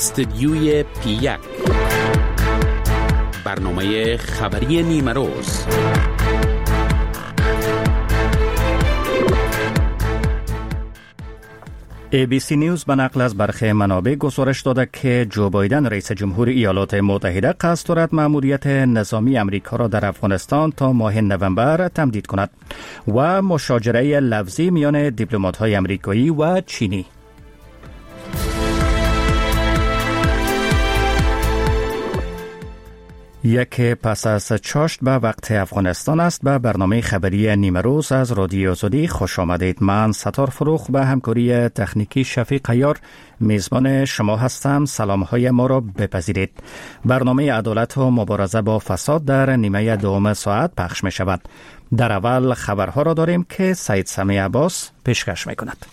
استدیوی P1 برنامه خبری نیمه روز. ABC نیوز به نقل از برخی منابع گزارش داده که جو بایدن رئیس جمهور ایالات متحده قصد دارد مأموریت نظامی امریکا را در افغانستان تا ماه نوامبر تمدید کند و مشاجره لفظی میان دیپلمات‌های امریکایی و چینی. یک پس از چاشت به وقت افغانستان است. به برنامه خبری نیمه روز از رادیو آزادی خوش آمدید. من ستار فروخ به همکاری تکنیکی شفیق عیار میزبان شما هستم. سلامهای ما را بپذیرید. برنامه عدالت و مبارزه با فساد در نیمه دوم ساعت پخش می شود. در اول خبرها را داریم که سید سمی عباس پیشکش می کند.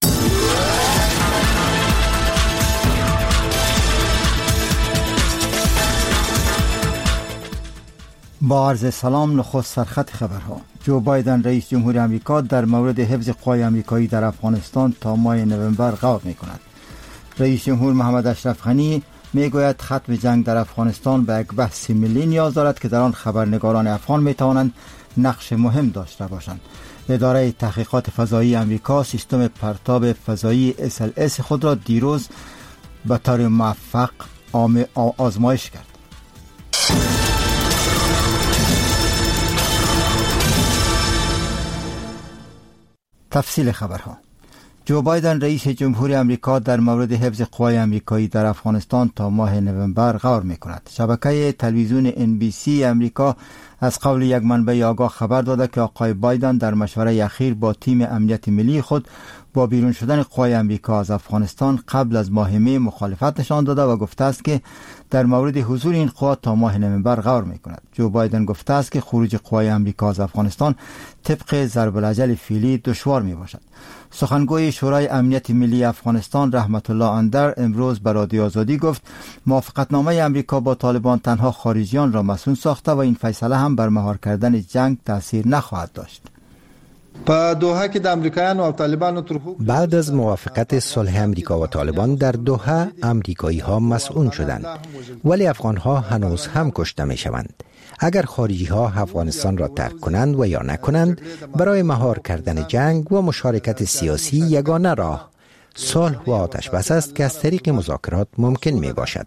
با عرض سلام، نخست سرخط خبرها. جو بایدن رئیس جمهور امریکا در مورد حفظ قوای امریکایی در افغانستان تا ماه نوامبر غور می کند. رئیس جمهور محمد اشرف غنی می گوید ختم جنگ در افغانستان به یک بحث ملی نیاز دارد که در آن خبرنگاران افغان می توانند نقش مهم داشته باشند. اداره تحقیقات فضایی امریکا سیستم پرتاب فضایی SLS خود را دیروز به طور موفق آزمایش کرد. تفصیل خبرها. جو بایدن رئیس جمهور امریکا در مورد حفظ قوای امریکایی در افغانستان تا ماه نوامبر غور می کند. شبکه تلویزیون NBC امریکا از قول یک منبع آگاه خبر داده که آقای بایدن در مشوره اخیر با تیم امنیت ملی خود با بیرون شدن قوای امریکا از افغانستان قبل از ماه می مخالفت نشان داده و گفته است که در مورد حضور این قوا تا ماه نوامبر غور می کند. جو بایدن گفته است که خروج قوای امریکا از افغانستان طبق ضرب الاجل فعلی دشوار می باشد. سخنگوی شورای امنیت ملی افغانستان رحمت الله اندر امروز به رادیو آزادی گفت موافقتنامه امریکا با طالبان تنها خارجیان را مسئول ساخته و این فیصله هم بر مهار کردن جنگ تاثیر نخواهد داشت. بعد از موافقت صلح امریکا و طالبان در دوحه امریکایی ها مسئول شدند، ولی افغان ها هنوز هم کشته می شوند. اگر خارجی ها افغانستان را ترک کنند و یا نکنند، برای مهار کردن جنگ و مشارکت سیاسی یگانه راه صلح و آتش بس است که از طریق مذاکرات ممکن می باشد.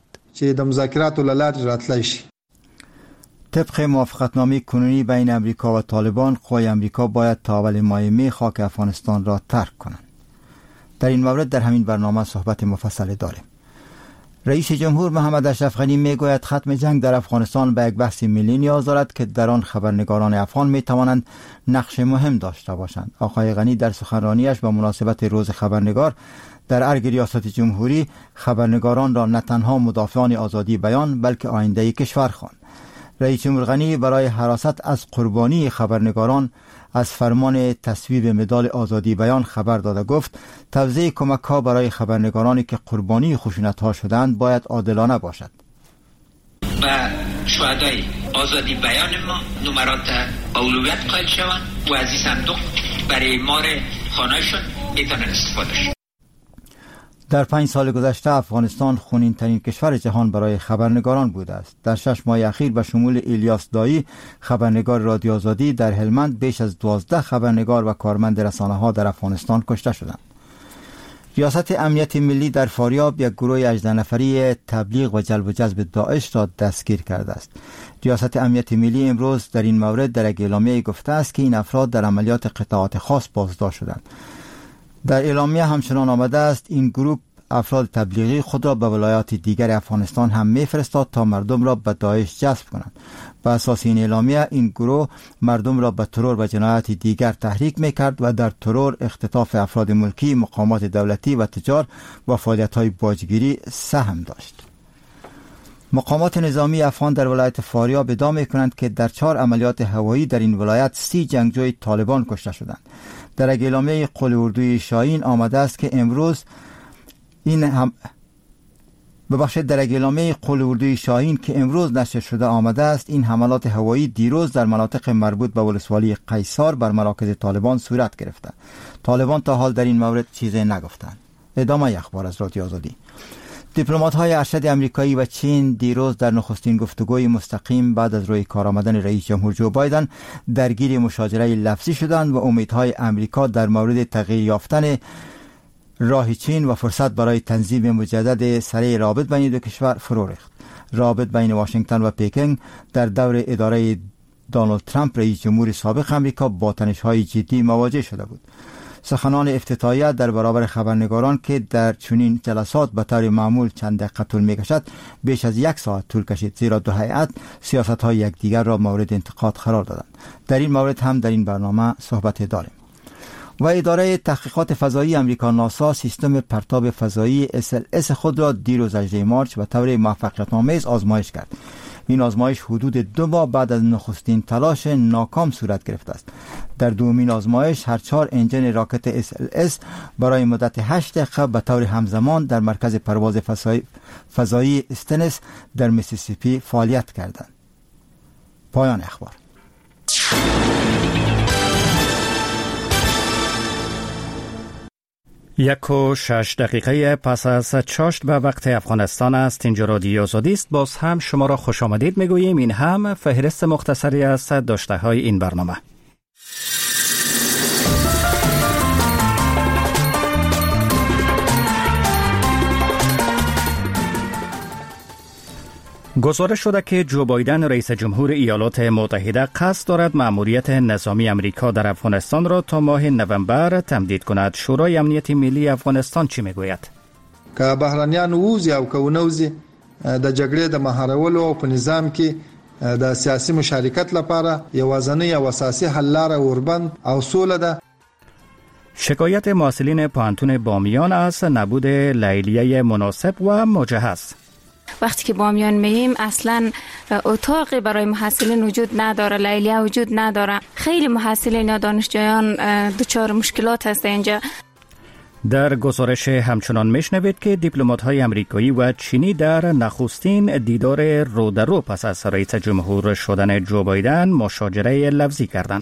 طبق موافقتنامه کنونی بین امریکا و طالبان، قوای امریکا باید تا اول ماه می خاک افغانستان را ترک کنند. در این مورد در همین برنامه صحبت مفصل داریم. رئیس جمهور محمد اشرف غنی می گوید ختم جنگ در افغانستان به یک بحث ملی نیاز دارد که در آن خبرنگاران افغان می توانند نقش مهم داشته باشند. آقای غنی در سخنرانیش به مناسبت روز خبرنگار در ارگ ریاست جمهوری خبرنگاران را نه تنها مدافعان آزادی بیان بلکه آینده کشور خواند. رئیس جمهور غنی برای حراست از قربانی خبرنگاران از فرمان تصویب مدال آزادی بیان خبر داده. گفت توزیع کمک ها برای خبرنگارانی که قربانی خشونت ها شدند باید عادلانه باشد. و شهدای آزادی بیان ما نمرات اولویت قائل شوند و از این صندوق برای مار خانهشون میتونن استفاده شد. در 5 سال گذشته افغانستان خونین ترین کشور جهان برای خبرنگاران بوده است. در 6 ماه اخیر به شمول الیاس دایی خبرنگار رادیو آزادی در هلمند بیش از 12 خبرنگار و کارمند رسانه‌ها در افغانستان کشته شدند. ریاست امنیت ملی در فاریاب یک گروه 18 نفری تبلیغ و جلب و جذب داعش را دستگیر کرده است. ریاست امنیت ملی امروز در این مورد در یک اعلامیه گفته است که این افراد در عملیات قطاعات خاص بازداشت شدند. در اعلامیه همچنان آمده است این گروه افراد تبلیغی خود را به ولایات دیگر افغانستان هم می‌فرستاد تا مردم را به داعش جذب کنند. بر اساس این اعلامیه این گروه مردم را به ترور و جنایات دیگر تحریک می‌کرد و در ترور، اختطاف افراد ملکی، مقامات دولتی و تجار و فعالیت‌های باجگیری سهم داشت. مقامات نظامی افغان در ولایت فاریاب ادعا می‌کنند که در 4 عملیات هوایی در این ولایت 30 جنگجوی طالبان کشته شدند. در اعلامیه قول اردوی شاهین آمده است که امروز در اعلامیه قول اردوی شاهین که امروز نشر شده آمده است این حملات هوایی دیروز در مناطق مربوط به ولسوالی قیصار بر مراکز طالبان صورت گرفته. طالبان تا حال در این مورد چیزی نگفتند. ادامه اخبار از رادیو آزادی. دیپلمات‌های ارشد آمریکایی و چین دیروز در نخستین گفتگوی مستقیم بعد از روی کار آمدن رئیس جمهور جو بایدن درگیر مشاجره لفظی شدند و امیدهای آمریکا در مورد تغییر یافتن راه چین و فرصت برای تنظیم مجدد سریع رابط بین دو کشور فرو ریخت. رابط بین واشنگتن و پکینگ در دور اداره دونالد ترامپ رئیس جمهور سابق آمریکا با تنش‌های جدی مواجه شده بود. سخنان افتتاحیه در برابر خبرنگاران که در چنین جلسات به طور معمول چند دقیقه طول می‌کشد بیش از 1 ساعت طول کشید، زیرا دو هیئت سیاست‌های یکدیگر را مورد انتقاد قرار دادند. در این مورد هم در این برنامه صحبت داریم. و اداره تحقیقات فضایی آمریکا ناسا سیستم پرتاب فضایی SLS خود را دیروز 18 مارس به طور موفقیت‌آمیز آزمایش کرد. این آزمایش حدود 2 ماه بعد از نخستین تلاش ناکام صورت گرفته است. در دومین آزمایش هر 4 انجن راکت SLS برای مدت 8 دقیقه به طور همزمان در مرکز پرواز فضایی استنس در میسیسیپی فعالیت کردند. پایان اخبار. 1:06 پس از چاشت به وقت افغانستان است. اینجا رادیو آزادی است. باز هم شما را خوش آمدید میگوییم. این هم فهرست مختصری است داشته های این برنامه. گزارش شده که جو بایدن رئیس جمهور ایالات متحده قصد دارد مأموریت نظامی آمریکا در افغانستان را تا ماه نوامبر تمدید کند. شورای امنیت ملی افغانستان چی میگوید؟ که بهرانیان ووزي او که ونوزي د جګړې د مهارولو او په نظام کې د سیاسي مشارکت لپاره یوازنی او اساسي حل لاره اوربند او سوله ده. شکایت محصلین پوهنتون بامیان از نبود لیلیه مناسب و مجهز. وقتی که بامیان مییم اصلا اتاقی برای محصلین وجود نداره، لیلیه وجود نداره. خیلی محصلین یا دانشجویان دچار مشکلات هست اینجا. در گزارش همچنان میشنوید که دیپلمات‌های آمریکایی و چینی در نخستین دیدار رو در رو پس از رئیس جمهور شدن جو بایدن مشاجره لفظی کردند.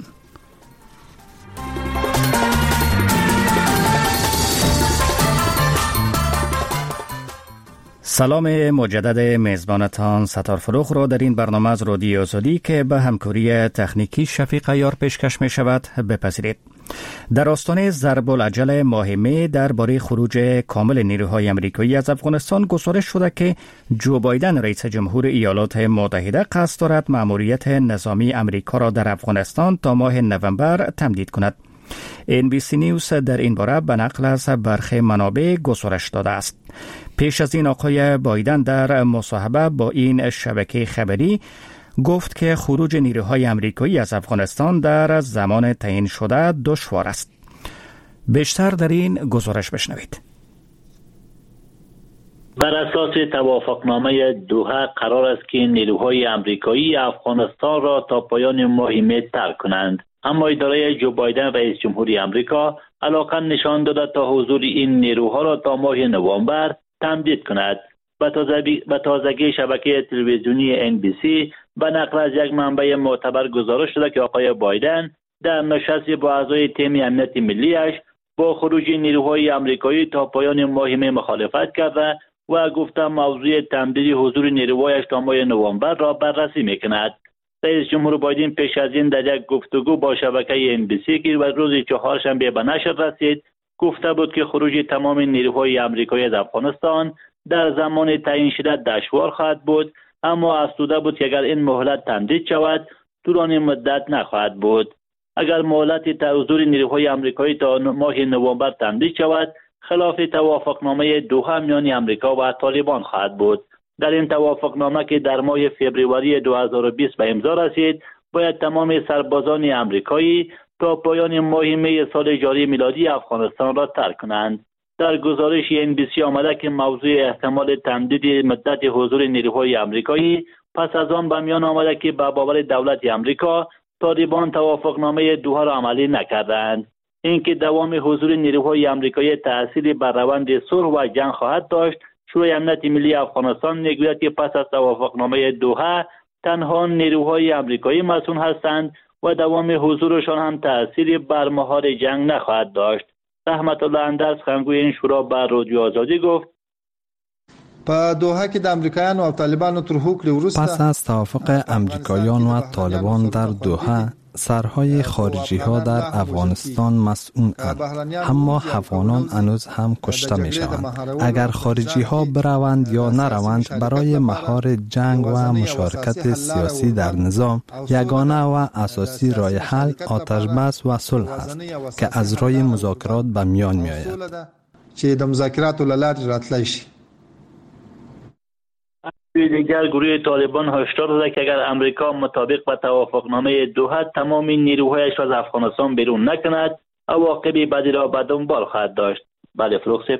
سلام مجدد میزبانتان ستار فروخ را در این برنامه از رادیو آزادی که به همکاری تکنیکی شفیق عیار پیشکش می شود بپذیرید. در آستانه ضرب العجل ماه می درباره خروج کامل نیروهای آمریکایی از افغانستان گزارش شده که جو بایدن رئیس جمهور ایالات متحده قصد دارد مأموریت نظامی آمریکا را در افغانستان تا ماه نوامبر تمدید کند. NBC نیوز در این باره به نقل از برخی منابع گزارش داده است. پیش از این آقای بایدن در مصاحبه با این شبکه خبری گفت که خروج نیروهای آمریکایی از افغانستان در زمان تعیین شده دشوار است. بیشتر در این گزارش بشنوید. بر اساس توافقنامه دوحه قرار است که نیروهای آمریکایی افغانستان را تا پایان ماه می ترک کنند. اما اداره جو بایدن رئیس جمهوری آمریکا علاقه نشان داده تا حضور این نیروها را تا ماه نوامبر تمدید کند. به تازگی شبکه تلویزیونی NBC به نقل از یک منبع معتبر گزارش شده که آقای بایدن در نشستی با اعضای تیم امنیت ملیش با خروج نیروهای آمریکایی تا پایان ماه می مخالفت کرده و گفته موضوع تمدید حضور نیروهایش تا ماه نوامبر را بررسی میکند. رئیس جمهور بایدن پیش از این در یک گفتگو با شبکه NBC که روز چهارشنبه به نشر رسید گفته بود که خروج تمام نیروهای آمریکایی از افغانستان در زمان تعیین شده دشوار خواهد بود، اما افزوده بود که اگر این مهلت تمدید شود طولانی مدت نخواهد بود. اگر مهلت حضور نیروهای آمریکایی تا ماه نوامبر تمدید شود خلاف توافقنامه دوحه میان آمریکا و طالبان خواهد بود. در این توافقنامه که در ماه فوریه 2020 به امضا رسید باید تمام سربازان آمریکایی تا پایان ماه می سال جاری میلادی افغانستان را ترک کنند. در گزارش NBC آمده که موضوع احتمال تمدید مدت حضور نیروهای آمریکایی پس از آن به میان آمده که به باور دولت آمریکا طالبان توافقنامه دوحه را عملی نکردند. اینکه دوام حضور نیروهای آمریکایی تأثیری بر روند صلح و جنگ خواهد داشت. شورای امنیت ملی افغانستان میگوید که پس از توافقنامه دوحه تنها نیروهای آمریکایی مسئول هستند و دوام حضورشان هم تأثیری بر مهار جنگ نخواهد داشت. رحمت الله اندرز خنگوی این شورا بر رادیو آزادی گفت په دوحه کې د امریکایانو او طالبانو تر هوکړې وروسته پس از توافق امریکایان و طالبان در دوحه سرهای خارجی ها در افغانستان مسئولند، اما افغانان هنوز هم کشته می شوند. اگر خارجی ها بروند یا نروند، برای مهار جنگ و مشارکت سیاسی در نظام یگانه و اساسی راه حل آتش بس و صلح است که از راه مذاکرات به میان می آید. چې د مذاکراتو له لارې راتلی شي. دیگر گروه طالبان هشدار داده که اگر امریکا مطابق با توافقنامه دوحه تمام نیروهایش را از افغانستان بیرون نکند، عواقب بدی را به دنبال خواهد داشت. بله فروخسیف.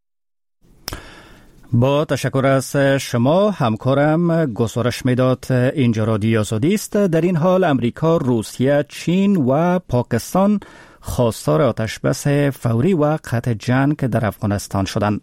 با تشکر از شما. همکارم گزارش میداد اینجا رادیو آزادی است. در این حال امریکا، روسیه، چین و پاکستان خواستار آتشبس فوری و قطع جنگ در افغانستان شدند.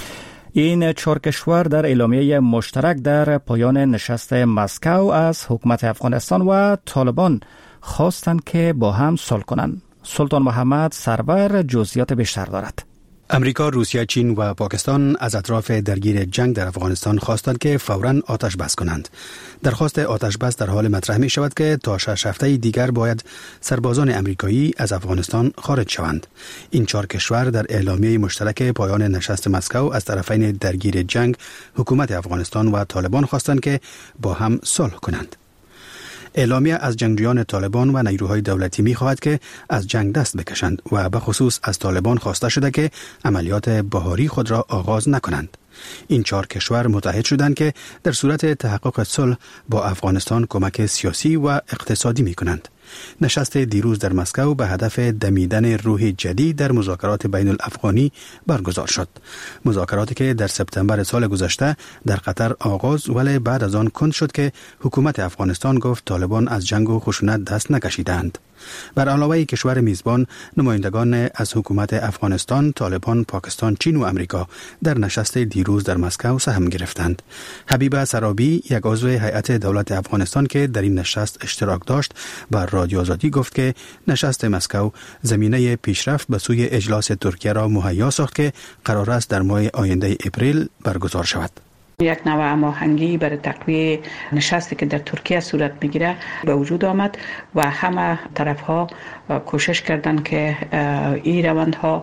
این 4 کشور در اعلامیه مشترک در پایان نشست مسکو از حکومت افغانستان و طالبان خواستند که با هم صلح کنند. سلطان محمد سرور جزئیات بیشتر دارد. امریکا، روسیه، چین و پاکستان از اطراف درگیر جنگ در افغانستان خواستند که فوراً آتش بس کنند. درخواست آتش بس در حال مطرح می شود که تا 6 هفته دیگر باید سربازان امریکایی از افغانستان خارج شوند. این 4 کشور در اعلامیه مشترک پایان نشست مسکو از طرفین درگیر جنگ، حکومت افغانستان و طالبان خواستند که با هم صلح کنند. اعلامیه از جنگجویان طالبان و نیروهای دولتی می خواهد که از جنگ دست بکشند و به خصوص از طالبان خواسته شده که عملیات بهاری خود را آغاز نکنند. این 4 کشور متحد شدند که در صورت تحقق صلح با افغانستان کمک سیاسی و اقتصادی می کنند. نشست دیروز در مسکو به هدف دمیدن روح جدید در مذاکرات بین الافغانی برگزار شد. مذاکراتی که در سپتامبر سال گذشته در قطر آغاز ولی بعد از آن کند شد که حکومت افغانستان گفت طالبان از جنگ و خشونت دست نکشیدند. بر علاوه کشور میزبان، نمایندگان از حکومت افغانستان، طالبان، پاکستان، چین و امریکا در نشست دیروز در مسکو سهم گرفتند. حبیبه سرابی، یک عضو هیئت دولت افغانستان که در این نشست اشتراک داشت، بر رادیو آزادی گفت که نشست مسکو زمینه پیشرفت به سوی اجلاس ترکیه را مهیا ساخت که قرار است در ماه آینده اپریل برگزار شود. یک نوع هماهنگی برای تقویه نشستی که در ترکیه صورت میگیره به وجود آمد و همه طرفها کوشش کردند که این روندها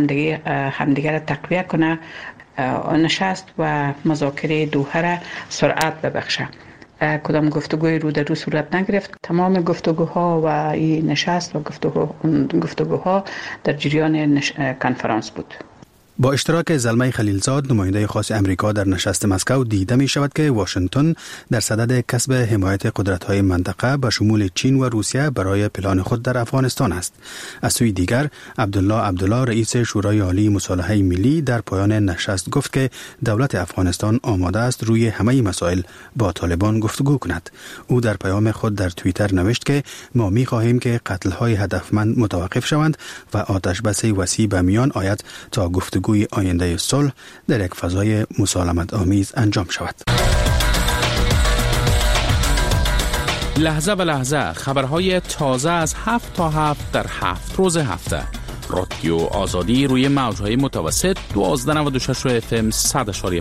همدیگر را تقویه کنه، نشست و مذاکره دوحه را سرعت ببخشه. کدام گفتگوی رو در رو صورت نگرفت. تمام گفتگوها و این نشست و گفتگوها در جریان کنفرانس بود. با اشتراک زلمه خلیلزاد، نماینده خاص امریکا در نشست مسکو، دیده می شود که واشنگتن در صدد کسب حمایت قدرت‌های منطقه به شمول چین و روسیه برای پلان خود در افغانستان است. از سوی دیگر، عبدالله رئیس شورای عالی مصالحه ملی در پایان نشست گفت که دولت افغانستان آماده است روی همه مسائل با طالبان گفتگو کند. او در پیام خود در توییتر نوشت که ما می خواهیم که قتل‌های هدفمند متوقف شوند و آتش‌بس وسیع به میان آید تا گفتگو آینده صلح در یک فضای مسالمت آمیز انجام شود. لحظه به لحظه خبرهای تازه از 7 تا 7 در 7 روز هفته. رادیو آزادی روی موجهای متوسط 1296 FM 100.5.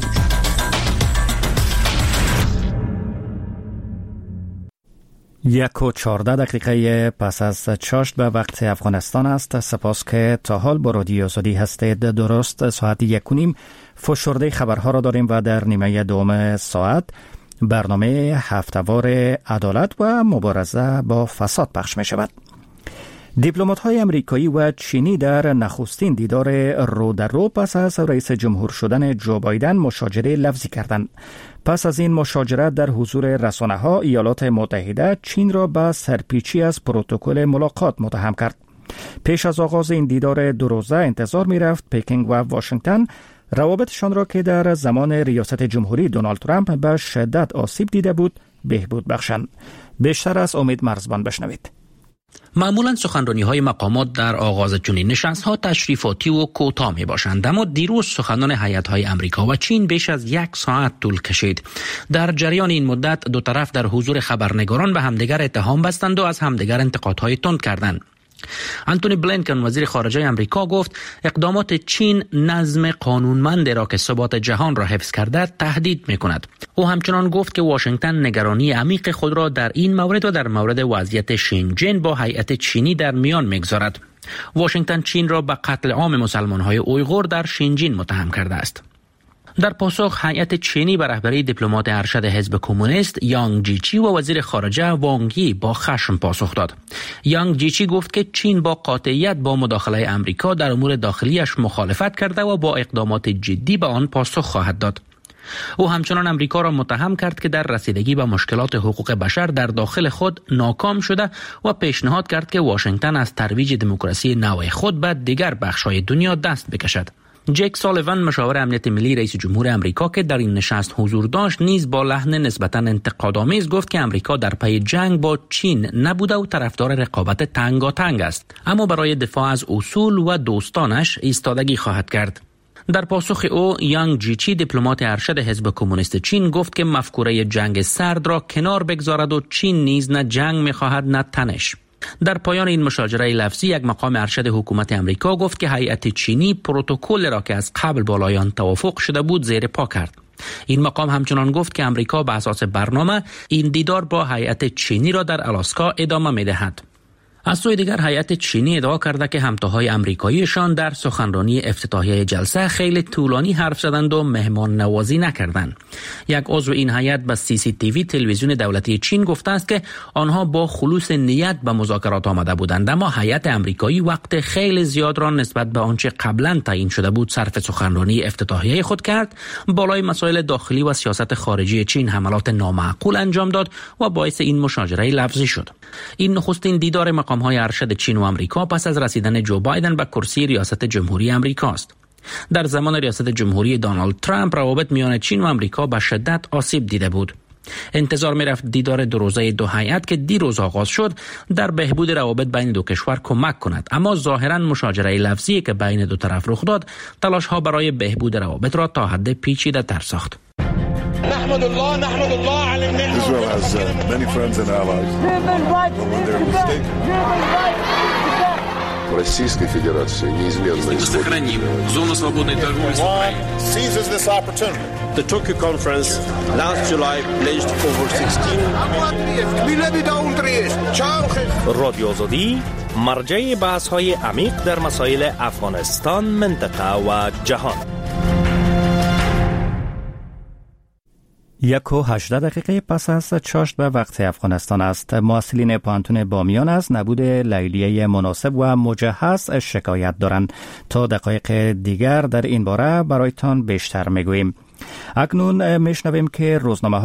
1:14 پس از چاشت به وقت افغانستان است. سپاس که تا حال با رادیو آزادی هستید. درست ساعت 1:30 فشرده خبرها را داریم و در نیمه دوم ساعت برنامه هفته‌وار عدالت و مبارزه با فساد پخش می شود. دیپلمات‌های امریکایی و چینی در نخستین دیدار رو در رو پس از رئیس جمهور شدن جو بایدن مشاجره لفظی کردند. پس از این مشاجرت در حضور رسانه‌ها، ایالات متحده چین را به سرپیچی از پروتکل ملاقات متهم کرد. پیش از آغاز این دیدار 2 روزه انتظار می‌رفت پکینگ و واشنگتن روابطشان را که در زمان ریاست جمهوری دونالد ترامپ به شدت آسیب دیده بود بهبود بخشند. بیشتر از امید مرزبان بشنوید. معمولا سخنرانی‌های مقامات در آغاز چنین نشست‌ها تشریفاتی و کوتاه می‌باشند، اما دیروز سخنان هیئت‌های امریکا و چین بیش از 1 ساعت طول کشید. در جریان این مدت دو طرف در حضور خبرنگاران به همدیگر اتهام بستند و از همدیگر انتقادهای تند کردند. انتونی بلینکن وزیر خارجه آمریکا گفت اقدامات چین نظم قانونمند را که ثبات جهان را حفظ کرده تهدید می‌کند. او همچنان گفت که واشنگتن نگرانی عمیق خود را در این مورد و در مورد وضعیت شینجین با هیئت چینی در میان می‌گذارد. واشنگتن چین را به قتل عام مسلمان‌های اویغور در شینجین متهم کرده است. در پاسخ هیئت چینی به رهبری دیپلمات ارشد حزب کمونیست یانگ جیچی و وزیر خارجه وانگ یی با خشم پاسخ داد. یانگ جیچی گفت که چین با قاطعیت با مداخله آمریکا در امور داخلیش مخالفت کرده و با اقدامات جدی به آن پاسخ خواهد داد. او همچنان آمریکا را متهم کرد که در رسیدگی به مشکلات حقوق بشر در داخل خود ناکام شده و پیشنهاد کرد که واشنگتن از ترویج دموکراسی نوع خود به دیگر بخش‌های دنیا دست بکشد. جک سالیوان مشاور امنیت ملی رئیس جمهور آمریکا که در این نشست حضور داشت نیز با لحن نسبتاً انتقادآمیز گفت که آمریکا در پی جنگ با چین نبوده و طرفدار رقابت تنگاتنگ است، اما برای دفاع از اصول و دوستانش ایستادگی خواهد کرد. در پاسخ او یانگ جیچی دیپلمات ارشد حزب کمونیست چین گفت که مفکوره جنگ سرد را کنار بگذارد و چین نیز نه جنگ می‌خواهد نه تنش. در پایان این مشاجره لفظی یک مقام ارشد حکومت آمریکا گفت که هیئت چینی پروتکل را که از قبل بالای آن توافق شده بود زیر پا کرد. این مقام همچنان گفت که آمریکا به اساس برنامه این دیدار با هیئت چینی را در آلاسکا ادامه می‌دهد. از سوی دیگر هیئت چینی ادعا کرده که همتاهای آمریکاییشان در سخنرانی افتتاحیه جلسه خیلی طولانی حرف زدند و مهمان نوازی نکردند. یک عضو این هیئت به CCTV تلویزیون دولتی چین گفته است که آنها با خلوص نیت به مذاکرات آمده بودند، اما هیئت آمریکایی وقت خیلی زیاد را نسبت به آنچه قبلا تعیین شده بود صرف سخنرانی افتتاحیه خود کرد، بالای مسائل داخلی و سیاست خارجی چین حملات نامعقول انجام داد و باعث این مشاجره لفظی شد. این نخستین دیدار مقام‌های ارشد چین و آمریکا پس از رسیدن جو بایدن به کرسی ریاست جمهوری آمریکا است. در زمان ریاست جمهوری دونالد ترامپ روابط میان چین و آمریکا به شدت آسیب دیده بود. انتظار می‌رفت دیدار دو روزه دو هیئت که دیروز آغاز شد در بهبود روابط بین دو کشور کمک کند، اما ظاهراً مشاجره لفظی که بین دو طرف رخ داد تلاش‌ها برای بهبود روابط را تا حد پیچیده تر ساخت. نحمد الله على النعمة. Israel has many friends and allies. When they're mistaken. Российской Федерации неизменно сохраним зону свободной торговли с Украиной. Seizes this opportunity. The Tokyo conference last July pledged over 16. رادیو آزادی مرجع بحث‌های عمیق در مسائل افغانستان، منطقه و جهان. 1:18 پس از چاشت به وقت افغانستان است. مسئولین پانتون بامیان از نبود لیلیه مناسب و مجهز شکایت دارند. تا دقایق دیگر در این باره برایتان بیشتر میگوییم. اکنون میشنویم که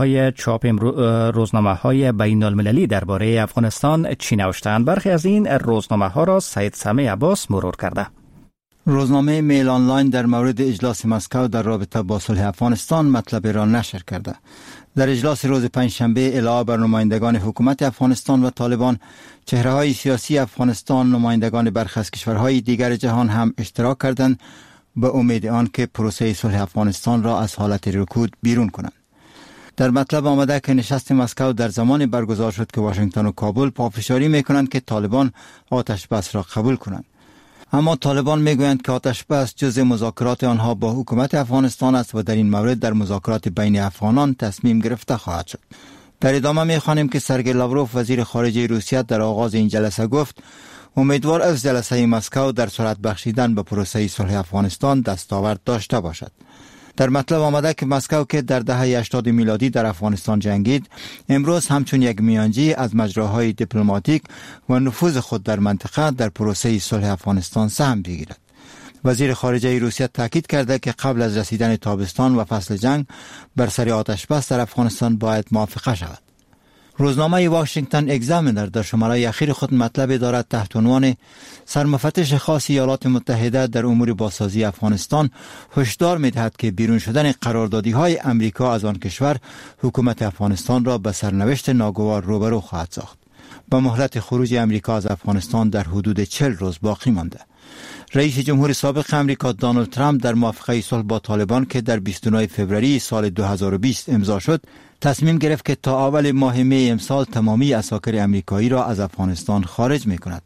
روزنامه‌های بین المللی درباره افغانستان چی نوشتند. برخی از این روزنامه‌ها را سید سمی عباس مرور کرده. روزنامه میل آنلاین در مورد اجلاس مسکو در رابطه با صلح افغانستان مطلب را نشر کرده. در اجلاس روز پنجشنبه علاوه بر نمایندگان حکومت افغانستان و طالبان، چهره‌های سیاسی افغانستان، نمایندگان برخی از کشورهای دیگر جهان هم اشتراک کردند به امید آن که پروسه صلح افغانستان را از حالت رکود بیرون کنند. در مطلب آمده که نشست مسکو در زمان برگزار شد که واشنگتن و کابل پافشاری می‌کنند که طالبان آتش بس را قبول کنند. اما طالبان میگویند که آتش بس جزء مذاکرات آنها با حکومت افغانستان است و در این مورد در مذاکرات بین افغانان تصمیم گرفته خواهد شد. در ادامه میخوانیم که سرگئی لاوروف وزیر خارجه روسیه در آغاز این جلسه گفت امیدوار از جلسه مسکو در سرعت بخشیدن به پروسه صلح افغانستان دستاورد داشته باشد. در مطلب آمده که مسکو که در دهه 80 میلادی در افغانستان جنگید، امروز همچون یک میانجی از مجراهای دیپلماتیک و نفوذ خود در منطقه در پروسه صلح افغانستان سهم بگیرد. وزیر خارجه روسیه تاکید کرده که قبل از رسیدن تابستان و فصل جنگ بر سر آتش بس در افغانستان باید موافقه شود. روزنامه واشنگتن اگزامینر در شماره اخیر خود مطلب دارد تحت عنوان سرمفتش خاص ایالات متحده در امور بازسازی افغانستان هشدار می‌دهد که بیرون شدن قراردادی‌های امریکا از آن کشور حکومت افغانستان را به سرنوشت ناگوار روبرو خواهد ساخت. با مهلت خروج امریکا از افغانستان در حدود 40 روز باقی مانده. رئیس جمهور سابق امریکا دونالد ترامپ در موافقه صلح با طالبان که در 29 فوریه سال 2020 امضا شد، تصمیم گرفت که تا اول ماه می امسال تمامی عساکر امریکایی را از افغانستان خارج می‌کند.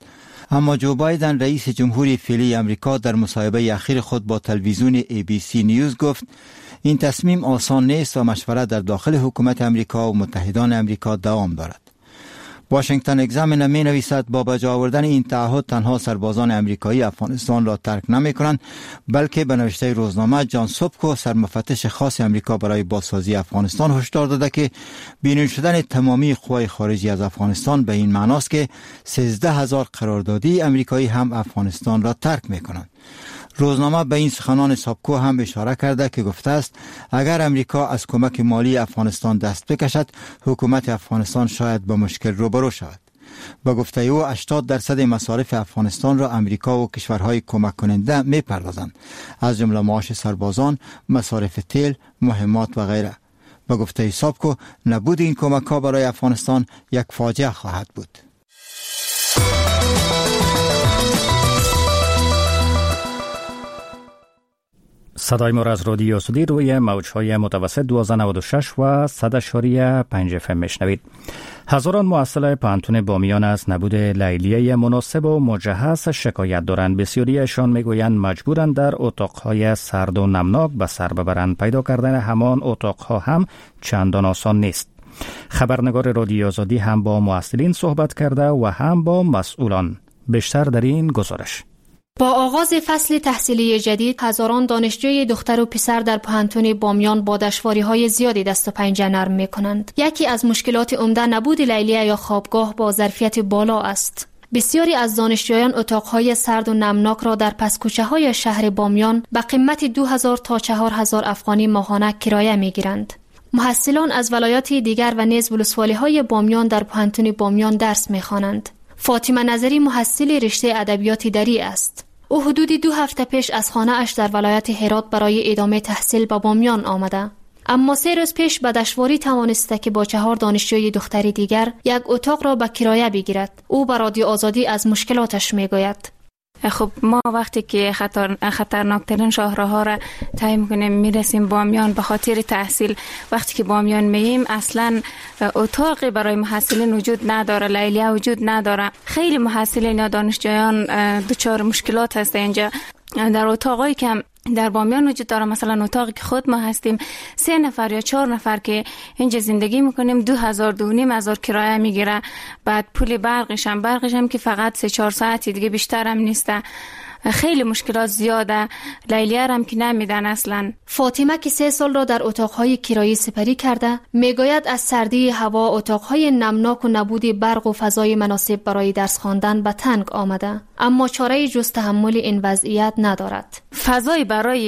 اما جو بایدن رئیس جمهوری فعلی امریکا در مصاحبه اخیر خود با تلویزیون ABC نیوز گفت این تصمیم آسان نیست و مشورت در داخل حکومت امریکا و متحدان امریکا دوام دارد. واشنگتن اگزامینر می نویسد با به جا آوردن این تعهد تنها سربازان امریکایی افغانستان را ترک نمی کنند، بلکه به نوشته روزنامه جان سوبکو سرمفتش خاص امریکا برای بازسازی افغانستان هشدار داده که بیرون شدن تمامی قوای خارجی از افغانستان به این معناست که 13,000 قراردادی امریکایی هم افغانستان را ترک می کنند. روزنامه به این سخنان سابکو هم اشاره کرده که گفته است اگر امریکا از کمک مالی افغانستان دست بکشد، حکومت افغانستان شاید با مشکل روبرو شود. با گفته او 80% مصارف افغانستان را امریکا و کشورهای کمک کننده می پردازند، از جمله معاش سربازان، مصارف تیل، مهمات و غیره. با گفته سابکو نبود این کمک ها برای افغانستان یک فاجعه خواهد بود. صدای ما را از رادیو آزادی روی موج‌های متوسط 1296 و 100.5 FM میشنوید. هزاران محصل پانتون بامیان از نبود لیلیه مناسب و مجهز شکایت دارند. بسیاریشان میگویند مجبورند در اتاقهای سرد و نمناک به سر ببرند. پیدا کردن همان اتاقها هم چندان آسان نیست. خبرنگار رادیو آزادی هم با محصلین صحبت کرده و هم با مسئولان. بیشتر در این گزارش. با آغاز فصل تحصیلی جدید، هزاران دانشجوی دختر و پسر در پانتون بامیان با دشواری‌های زیادی دست و پنجه نرم می‌کنند. یکی از مشکلات عمده نبود لیلیه یا خوابگاه با ظرفیت بالا است. بسیاری از دانشجویان اتاق‌های سرد و نمناک را در پس‌کوچه‌های شهر بامیان به قیمت 2000 تا 4000 افغانی ماهانه کرایه می‌گیرند. محصلان از ولایات دیگر و نیز ولسوالی‌های بامیان در پانتون بامیان درس می‌خوانند. فاطمه نظری محصل رشته ادبیات دری است. او حدود 2 هفته پیش از خانه اش در ولایت هرات برای ادامه تحصیل به بامیان آمده. اما 3 روز پیش به دشواری توانسته که با 4 دانشجوی دختری دیگر یک اتاق را به کرایه بگیرد. او به رادیو آزادی از مشکلاتش میگوید. خب ما وقتی که خطرناکترین شاهراها را طی می‌کنیم میرسیم بامیان به خاطر تحصیل، وقتی که بامیان مییم اصلا اتاقی برای محصلین وجود نداره، لیلیه وجود نداره. خیلی محصلین یا دانشجویان دچار مشکلات هست اینجا. در اتاقایی که در بامیان وجود داره، مثلا اتاقی که خود ما هستیم 3 نفر یا 4 نفر که اینجا زندگی میکنیم 2000-2500 کرایه میگیره. بعد پول برقش هم که فقط 3-4 ساعتی دیگه بیشتر هم نیسته. خیلی مشکلات زیاده. لیلیه هم که نمیدن اصلا. فاطمه که 3 سال را در اتاقهای کرایی سپری کرده میگوید از سردی هوا، اتاقهای نمناک و نبود برق و فضای مناسب برای درس خواندن به تنگ آمده، اما چاره جز تحمل این وضعیت ندارد. فضای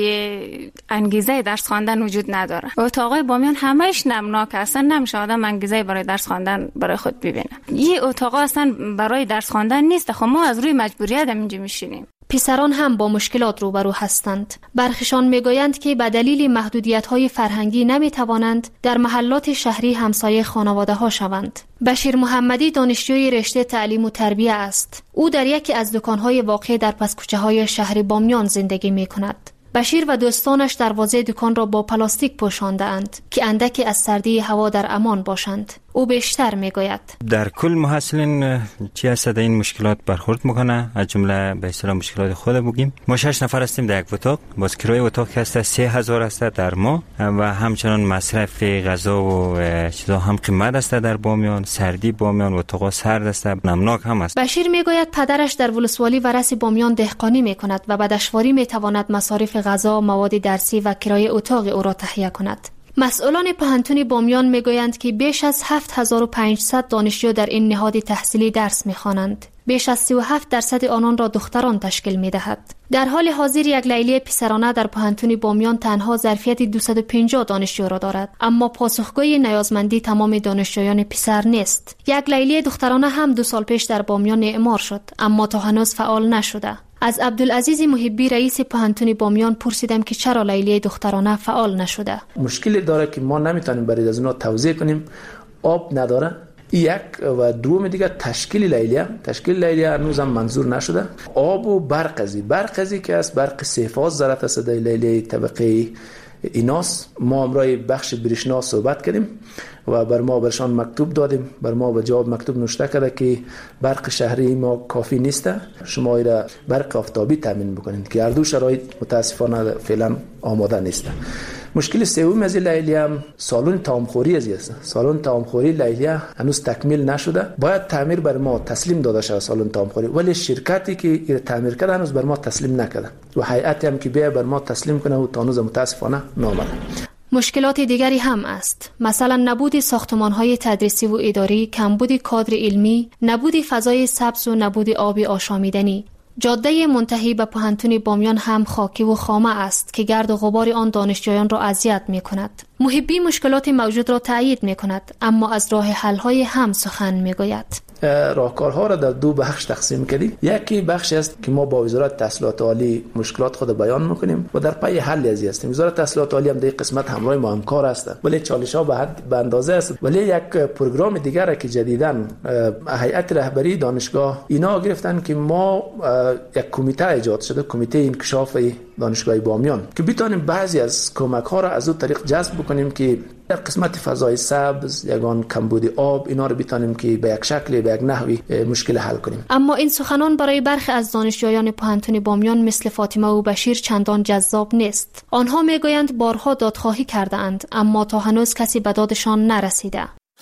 برای انگیزه درس خواندن وجود نداره. اتاقای بامیان همش نمناک هستن، نمیشه آدم انگیزه برای درس خواندن برای خود ببینه. یه اتاق اصلا برای درس خواندن نیست. خب ما از روی مجبوریت اینجا میشینیم. پسران هم با مشکلات روبرو هستند. برخیشان میگویند که به دلیل محدودیت‌های فرهنگی نمیتوانند در محلات شهری همسایه خانواده‌ها شوند. بشیر محمدی دانشجوی رشته تعلیم و تربیه است. او در یکی از دکان‌های واقع در پس‌کوچه‌های شهر بامیان زندگی می‌کند. بشیر و دوستانش دروازه دکان را با پلاستیک پوشانده‌اند که اندکی از سردی هوا در امان باشند. او بیشتر میگوید در کل محصلین چی هست در این مشکلات برخورد میکنه، از جمله به اصطلاح مشکلات خود بگیم. ما 6 نفر هستیم در یک اتاق، باز کرایه اتاق هست 3000 است در ماه و همچنان مصرف غذا و چیزا هم قیمت است در بامیان. سردی بامیان اتاق سرد است، نمناک هم است. بشیر میگوید پدرش در ولسوالی ورث بامیان دهقانی میکند و به دشواری میتواند مصارف غذا، مواد درسی و کرایه اتاق او را تهیه کند. مسئولان پانتون بامیان میگویند که بیش از 7500 دانشجو در این نهاد تحصیلی درس میخوانند. بیش از 37% آنان را دختران تشکیل میدهد. در حال حاضر یک لیلیه پسرانه در پانتون بامیان تنها ظرفیت 250 دانشجو را دارد، اما پاسخگوی نیازمندی تمام دانشجویان پسر نیست. یک لیلیه دخترانه هم 2 سال پیش در بامیان اعمار شد، اما تا هنوز فعال نشده. از عبدالعزیز محبی رئیس پانتون بامیان پرسیدم که چرا لیلیه دخترانه فعال نشده. مشکلی داره که ما نمیتونیم برای از اونها توضیح کنیم. آب نداره. یک و دوم دیگه تشکیل لیلیه هنوز هم منظور نشده. آب و برق ازی که از برق 3 فاز ضرورت است در لیلیه طبقه ایناست. ما امروز بخش بریشنا صحبت کردیم و برشان مکتوب دادیم. بر ما به جواب مکتوب نوشته کرده که برق شهری ما کافی نیست، شما را برق آفتابی تامین بکنید که هر دو شرایط متاسفانه فعلا آماده نیست. مشکل سوم از لیلیه هم سالن طعامخوری است. سالن طعامخوری لیلیه هنوز تکمیل نشده، باید تعمیر بر ما تسلیم داده شود سالن طعامخوری، ولی شرکتی که این تعمیر کرده هنوز بر ما تسلیم نکرده و هیئتی هم که بیا بر ما تسلیم کنه و تا هنوز متاسفانه نامده. مشکلات دیگری هم است، مثلا نبود ساختمان‌های تدریسی و اداری، کمبود کادر علمی، نبود فضای سبز و نبود آب آشامیدنی. جاده منتهی به پوهنتون بامیان هم خاکی و خامه است که گرد و غبار آن دانشجویان را اذیت می‌کند. محبی مشکلات موجود را تایید می‌کند، اما از راه حل‌های هم سخن می‌گوید. راهکارها را در دو بخش تقسیم کردیم. یکی بخش است که ما با وزارت تحصیلات عالی مشکلات خود بیان می‌کنیم و در پی حل ازی هستیم. وزارت تحصیلات عالی هم در قسمت همراه ما همکار است، ولی چالش‌ها به اندازه است. ولی یک پروگرام دیگر که جدیداً هیئت رهبری دانشگاه اینا گرفتن که ما یک کمیته ایجاد شده، کمیته انکشاف دانشگاه بامیان، که بتونیم بعضی از کمک‌ها را از اون طریق جذب بکنیم که در قسمت فضای سبز، یگان کمبود آب، اینا رو بتونیم که به یک شکل به یک نحوی مشکل حل کنیم. اما این سخنان برای برخی از دانشجویان پوهنتون بامیان مثل فاطمه و بشیر چندان جذاب نیست. آنها میگویند بارها دادخواهی کرده اند، اما تا هنوز کسی به دادشان نرسیده.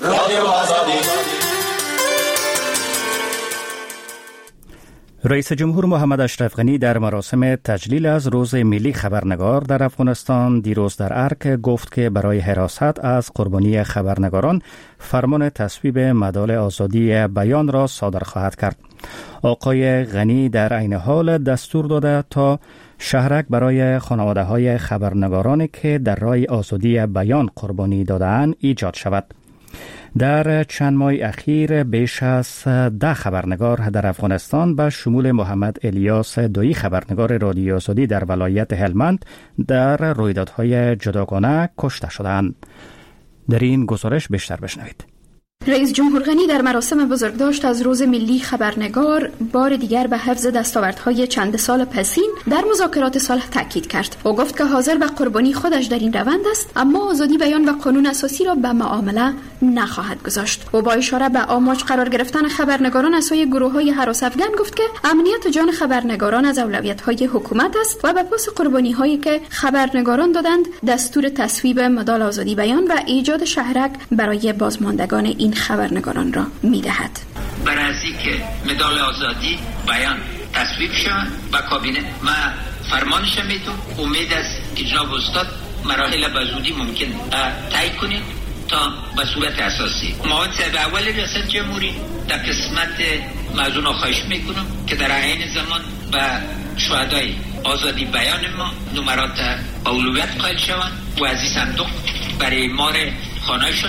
رئیس جمهور محمد اشرف غنی در مراسم تجلیل از روز ملی خبرنگار در افغانستان دیروز در ارک گفت که برای حراست از قربانی خبرنگاران فرمان تصویب مدال آزادی بیان را صادر خواهد کرد. آقای غنی در عین حال دستور داده تا شهرک برای خانواده‌های خبرنگارانی که در راه آزادی بیان قربانی داده‌اند ایجاد شود. در چند ماه اخیر بیش از 10 خبرنگار در افغانستان به شمول محمد الیاس دویی خبرنگار رادیو آزادی در ولایت هلمند در رویدادهای جداگانه کشته شدند. در این گزارش بیشتر بشنوید. رئیس جمهور غنی در مراسم بزرگداشت از روز ملی خبرنگار بار دیگر به حفظ دستاوردهای چند سال پسین در مذاکرات صلح تاکید کرد. او گفت که حاضر به قربانی خودش در این روند است، اما آزادی بیان و قانون اساسی را به معامله نخواهد گذاشت. او با اشاره به آماج قرار گرفتن خبرنگاران از سوی گروه‌های هراس افغان گفت که امنیت جان خبرنگاران از اولویت‌های حکومت است و به پاس قربانی‌هایی که خبرنگاران دادند دستور تصویب مدال آزادی بیان و ایجاد شهرک برای بازماندگان این خبرنگاران را می‌دهد. برای اینکه مدال آزادی بیان تصویب شود و کابینه ما فرمانش میدم، امید است که جناب استاد مراحل به زودی ممکن طی کنید تا به صورت اساسی. معاون صاحب اول ریاست جمهوری در قسمت موضوع خواهش میکنم که در عین زمان به شهدای آزادی بیان ما نمرات اولویت قائل شوند و از این صندوق برای مار خانه‌شان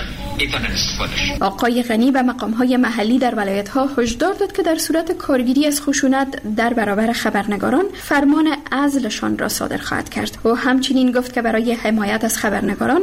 آقای غنی به مقام‌های محلی در ولایت‌ها هشدار داد که در صورت کارگیری از خشونت در برابر خبرنگاران فرمان عزلشان را صادر خواهد کرد. و همچنین گفت که برای حمایت از خبرنگاران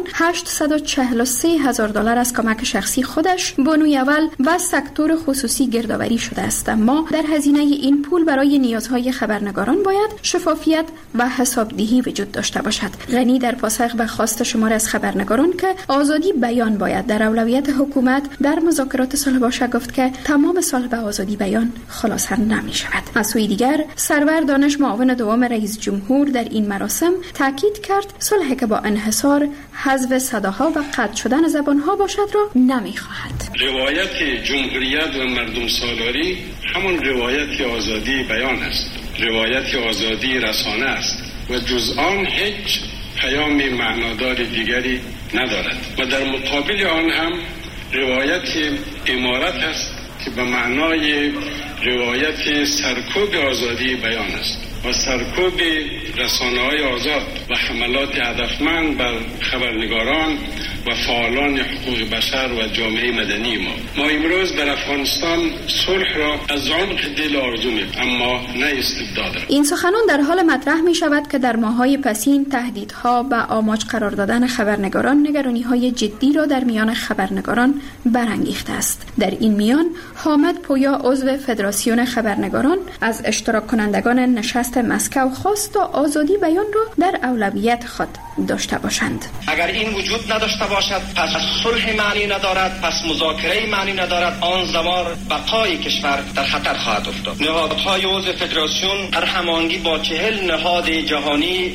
$843,000 از کمک شخصی خودش، بانوی اول و سکتور خصوصی گردآوری شده است، اما در هزینه این پول برای نیازهای خبرنگاران باید شفافیت و حسابدهی وجود داشته باشد. غنی در پاسخ به خواست شمار از خبرنگاران که آزادی بیان باید در اولویت حکومت در مذاکرات صلح باشد گفت که تمام صلح به آزادی بیان خلاصه نمی شود. از سوی دیگر سرور دانش معاون دوم رئیس جمهور در این مراسم تاکید کرد صلحی که با انحصار، حذف صداها و قطع شدن زبانها باشد را نمی خواهد. روایت جمهوریت و مردم سالاری همون روایت آزادی بیان است، روایت آزادی رسانه است و جز آن هیچ پیام معنادار دیگری ندارد و در مقابل آن هم روایت امارت است که به معنای روایت سرکوب آزادی بیان است و سرکوب رسانه‌های آزاد و حملات هدفمند بر خبرنگاران و فعالان حقوق بشر و جامعه مدنی ما امروز در افغانستان صلح را از عمق دل آرزو می‌کنیم، اما نه استبداد. این سخنان در حال مطرح می شود که در ماه‌های پسین تهدیدها و آماج قرار دادن خبرنگاران نگرانی‌های جدی را در میان خبرنگاران برانگیخته است. در این میان حامد پویا عضو فدراسیون خبرنگاران از اشتراک کنندگان نشست مسکو خواست تا آزادی بیان را در اولویت خود داشته باشند. اگر این وجود نداشته باشد پس صلح معنی ندارد، پس مذاکره معنی ندارد، آن زمان بقای کشور در خطر خواهد افتاد. نهادهای عضو فدراسیون در هماهنگی با 40 نهاد جهانی